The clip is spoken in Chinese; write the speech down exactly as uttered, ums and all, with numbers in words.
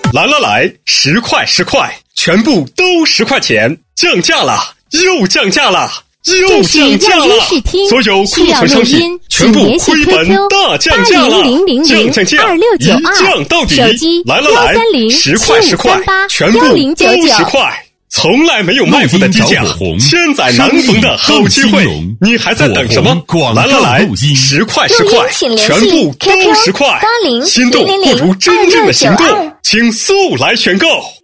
来来来，十块十块，全部都十块钱，降价了，又降价了，又降价了！所有库存商品全部亏本大降价了，降降降，一降到底！来来来，十块十块，全部都十块。从来没有卖过的低价，千载难逢的好机会，你还在等什么？来来来，十块十块，全部都十块，心动不如真正的行动，请速来选购。